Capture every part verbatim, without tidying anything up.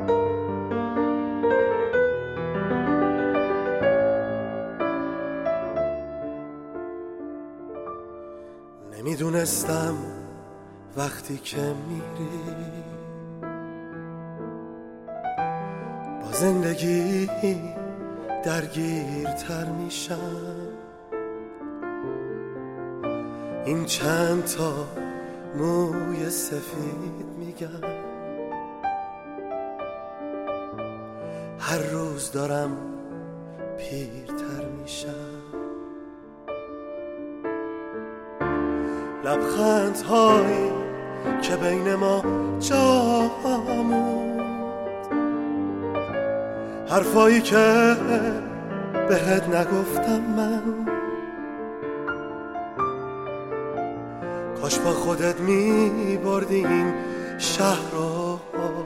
نمیدونستم وقتی که میری با زندگی درگیرتر میشم. این چند تا موی سفید میگم هر روز دارم پیرتر میشم. لبخندهایی که بین ما جا موند، حرفایی که بهت نگفتم من، کاش با خودت می بردی این شهر رو.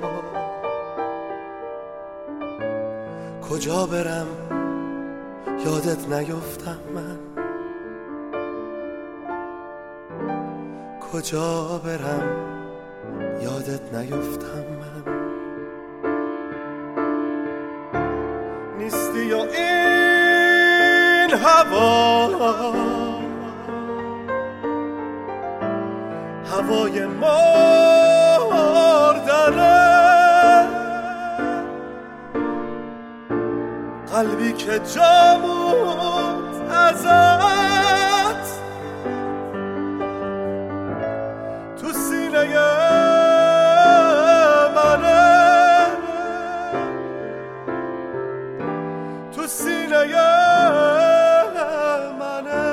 کجا برم یادت نیفتم من، کجا برم یادت نیفتم من. نیستی یا این هوا، هوای مردنه، قلبی که جا موند ازت تو سینه منه، تو سینه منه.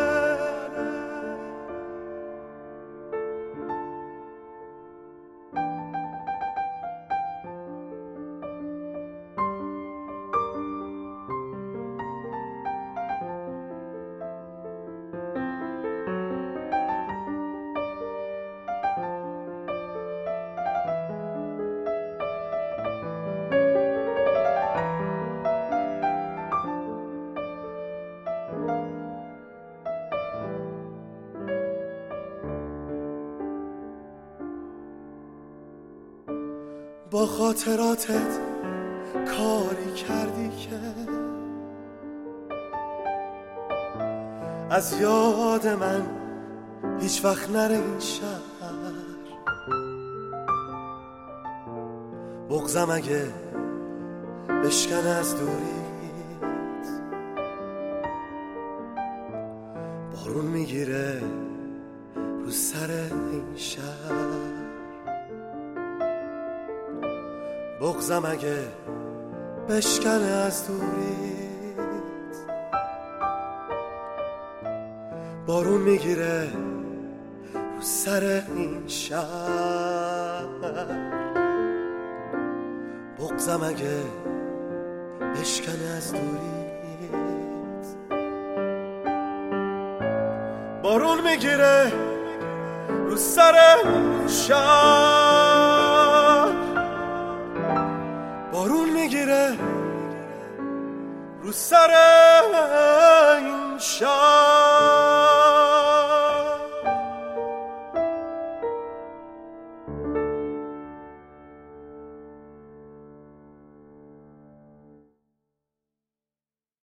با خاطراتت کاری کردی که از یاد من هیچ وقت نره این شهر. بغضم اگه بشکنه از دوریت، بارون میگیره رو سر این شهر. بغضم اگه بشکنه از دوریت، بارون میگیره رو سر این شهر. بغضم اگه بشکنه از دوریت، بارون میگیره رو سر این شهر. بارون میگیره رو سر این شهر.